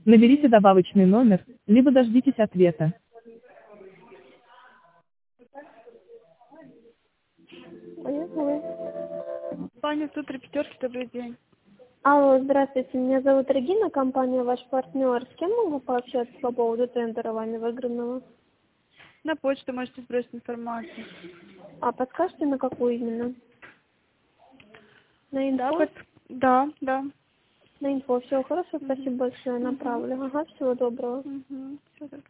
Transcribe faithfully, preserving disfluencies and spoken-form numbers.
Наберите добавочный номер, либо дождитесь ответа. Поехали. Ваня, тут три пятерки, добрый день. Алло, здравствуйте, меня зовут Регина, компания «Ваш партнер». С кем могу пообщаться по поводу тендера вами выигранного? На почту можете сбросить информацию. А подскажете, на какую именно? На Да, инфо? под... да, да. На инфо. Все хорошо, спасибо большое, Мгм. направлю. Ага, всего доброго. Угу. Все,